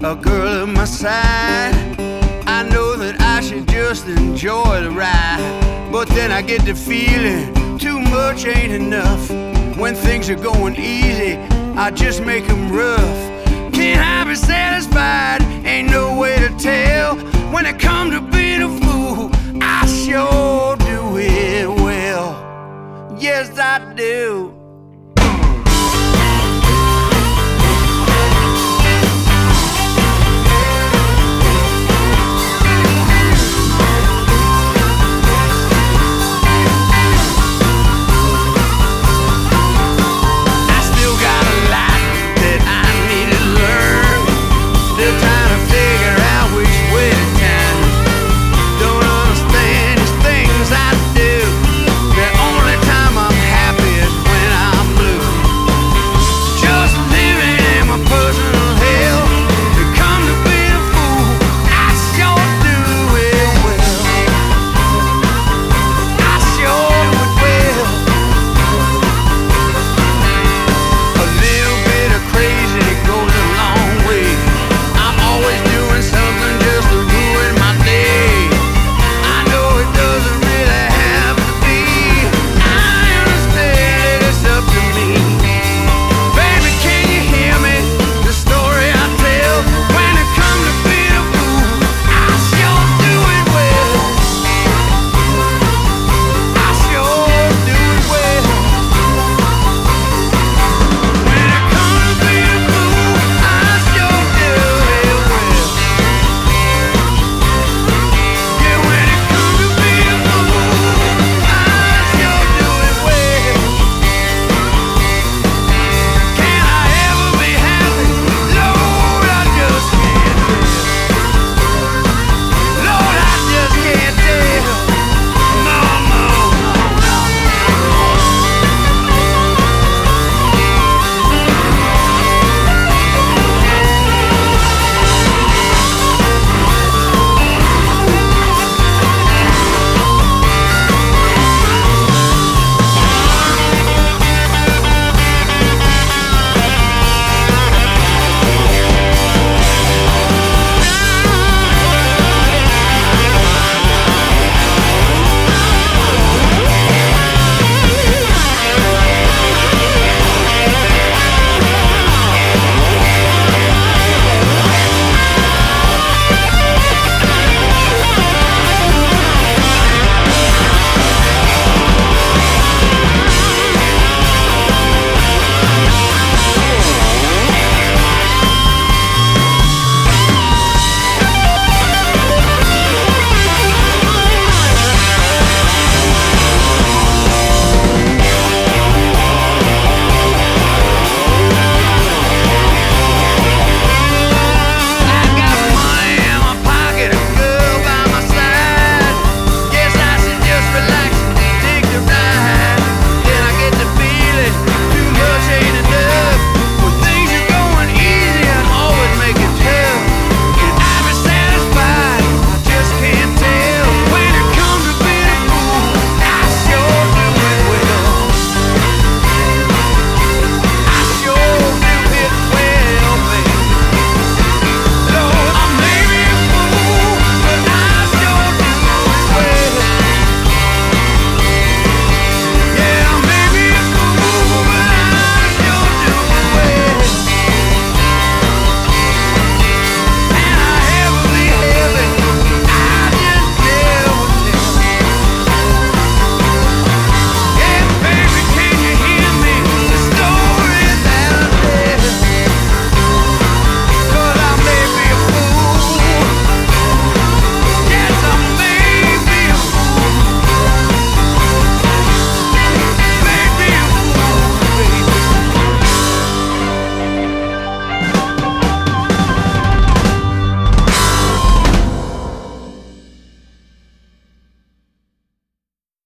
a girl at my side, I know that I should just enjoy the ride. But then I get the feeling too much ain't enough. When things are going easy, I just make them rough. Can't I be satisfied? Ain't no way to tell. When it comes to being a fool, I sure do it well. Yes, I do.